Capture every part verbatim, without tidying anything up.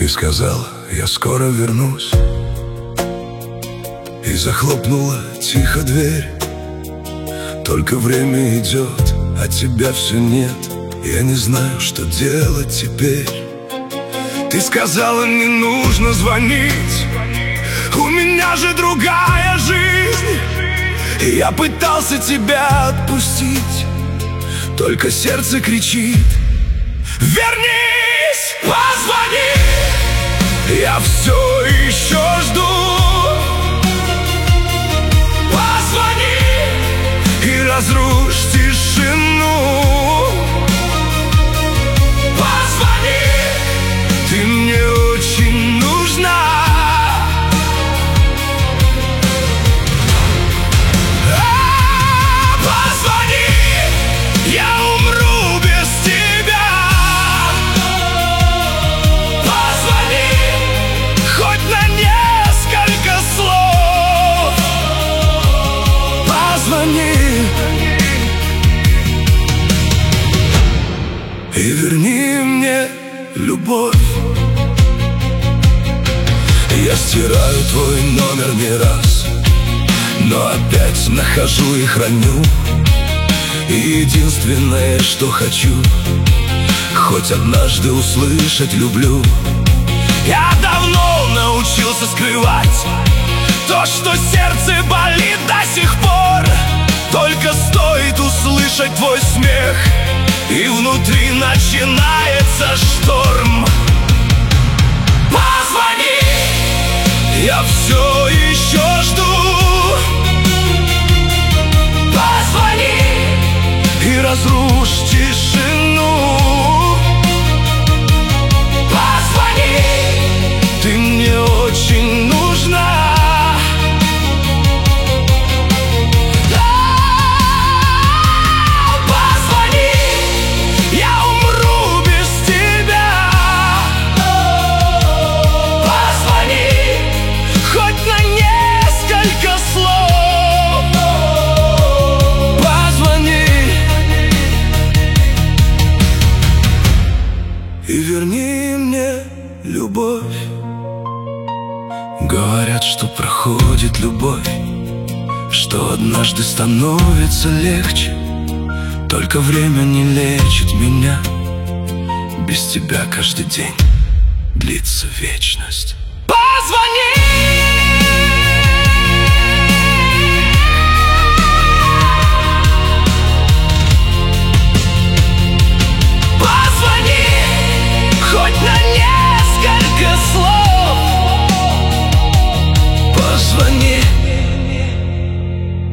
сказала: я скоро вернусь. И захлопнула тихо дверь. Только время идет, а тебя все нет. Я не знаю, что делать теперь. Ты сказала, не нужно звонить, у меня же другая жизнь. И я пытался тебя отпустить, только сердце кричит: вернись, позвони. Я все еще жду. Позвони и разрушь тишину. Позвони, ты мне очень нужна. А, позвони, я умру без тебя. Позвони, хоть на несколько слов. Позвони и верни мне любовь. Я стираю твой номер не раз, но опять нахожу и храню. И единственное, что хочу, хоть однажды услышать люблю. Я давно научился скрывать то, что сердце болит до сих пор. Только стоит услышать твой смех, и внутри начинается шторм. Позвони, я все еще жду. Позвони и разрушь тишину. Позвони, ты мне очень нужна. И верни мне любовь. Говорят, что проходит любовь, что однажды становится легче. Только время не лечит меня. Без тебя каждый день длится вечность. Позвони! Хоть на несколько слов. Позвони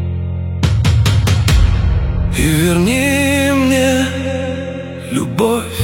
и верни мне любовь.